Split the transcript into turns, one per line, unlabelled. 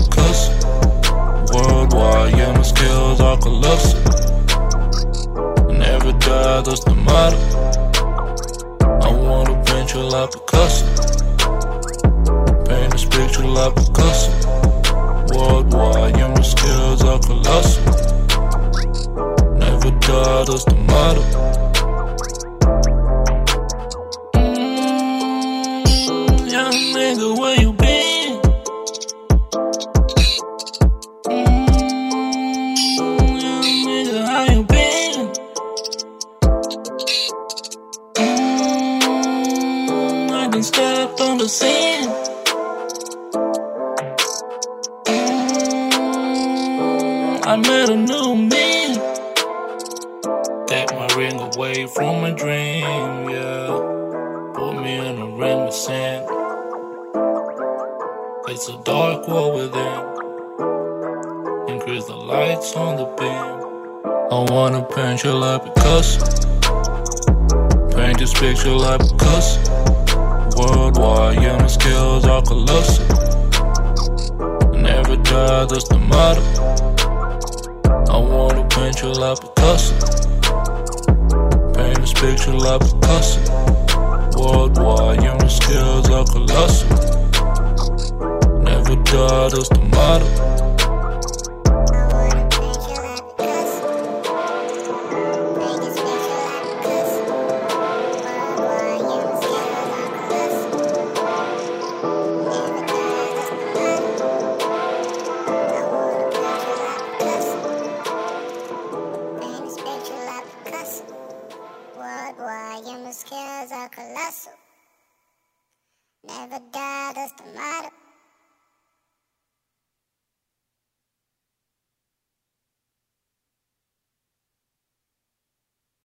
colossal. Worldwide, yeah, my skills are colossal. Never die, that's the motto. I wanna paint you like Picasso. Paint this picture like Picasso. Worldwide, yeah, my skills are colossal. Never die, that's the motto. Young nigga, where you been? Young nigga, how you been? I done stepped on the scene. I met a new me. Take my ring away from my dream, yeah. Put me in a ring of sand. It's a dark world within. Increase the lights on the beam. I wanna paint you like Picasso. Paint this picture like Picasso. Worldwide, yeah, my skills are colossal. Never die, that's the motto. I wanna paint you like Picasso. Paint this picture like Picasso. Worldwide, yeah, my skills are colossal. Never die, that's the motto.
Worldwide, yeah, my skills are colossal. Never die, that's the motto.